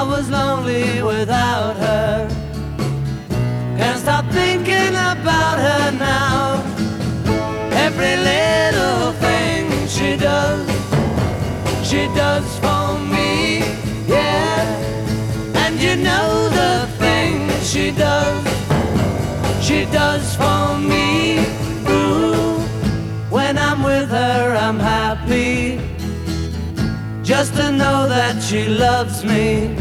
was lonely without her. Can't stop thinking about her now. Every little thing she does for me, yeah. And you know the things she does for me. Ooh, when I'm with her I'm happy, just to know that she loves me.